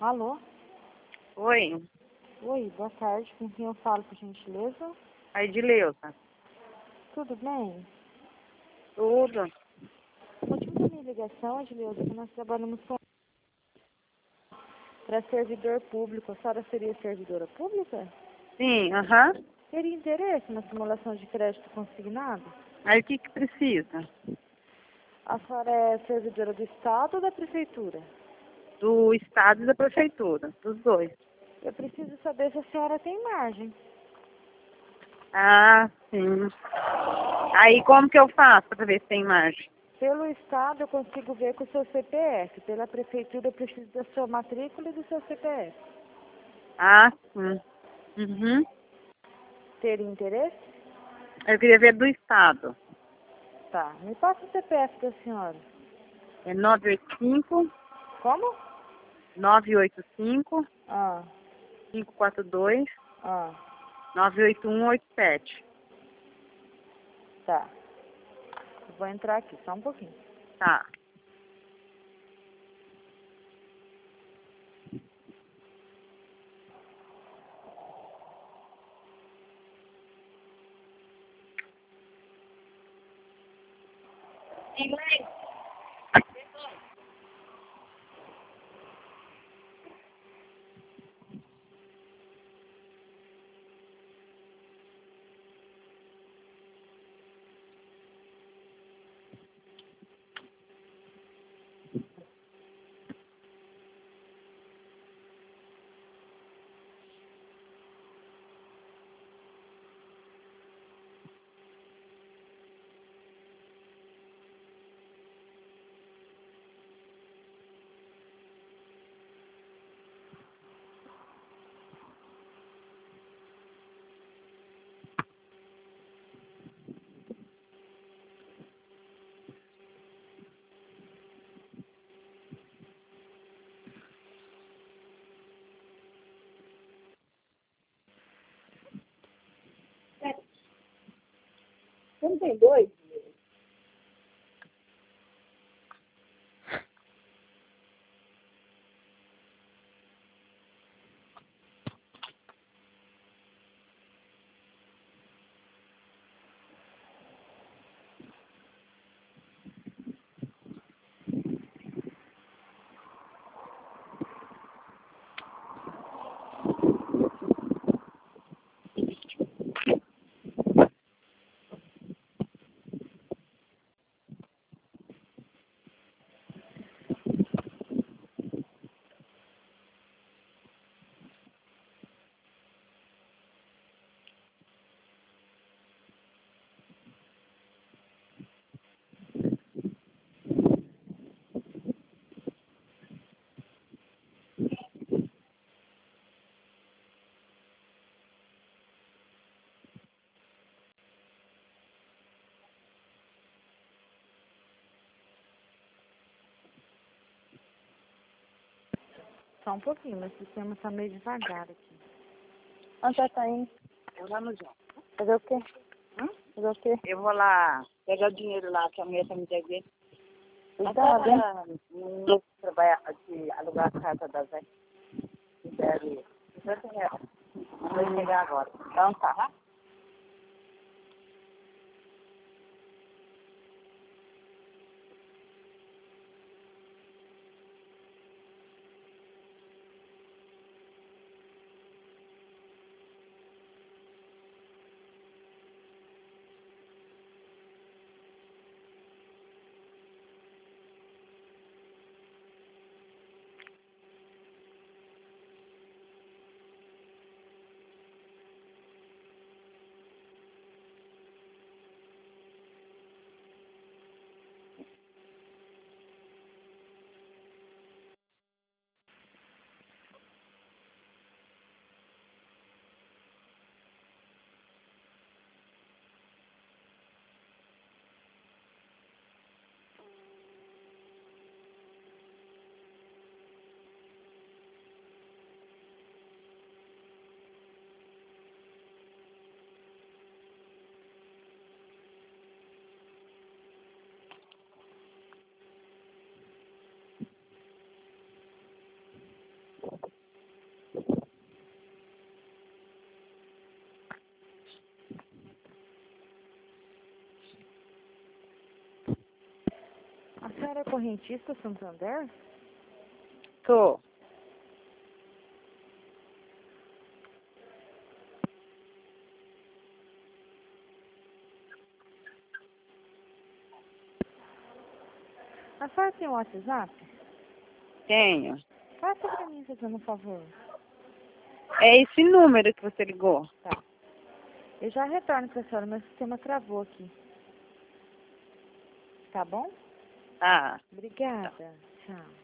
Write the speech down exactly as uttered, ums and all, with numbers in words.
Alô? Oi, Oi, boa tarde. Com quem eu falo, por gentileza? a Edileuza. Tudo bem? Tudo? O motivo da minha ligação, Edileuza, é que nós trabalhamos com... para servidor público. A senhora seria servidora pública? Sim, aham. Teria interesse na simulação de crédito consignado? Aí o que que precisa? A senhora é servidora do Estado ou da Prefeitura? Do Estado e da Prefeitura, dos dois. Eu preciso saber se a senhora tem margem. Ah, sim. Aí como que eu faço para ver se tem margem? Pelo Estado, eu consigo ver com o seu C P F. Pela Prefeitura, eu preciso da sua matrícula e do seu C P F. Ah, sim. Uhum. Teria interesse? Eu queria ver do Estado. Tá. Me passa o C P F da senhora. É nove oito cinco, Como? nove oito cinco, Ah, cinco quatro dois, ah, nove oito um oito sete. tá. Eu vou entrar aqui, só um pouquinho. Tá. Você não tem dois? Só um pouquinho, meu sistema tá meio devagar aqui. Onde já tá indo? Eu lá no João. Fazer o quê? Hum? Fazer o quê? Eu vou lá pegar o dinheiro lá que a mulher tá me devendo. Cuidado, hein? Não trabalhar de alugar a casa da Zé. Me deve cinquenta reais. Não vai chegar agora. Então tá. senhora é correntista Santander? Tô. A senhora tem um WhatsApp? Tenho. Passa pra mim, fazendo um favor. É esse número que você ligou. Tá. Eu já retorno pra senhora, meu sistema travou aqui. Tá bom? Ah. Obrigada. Tchau.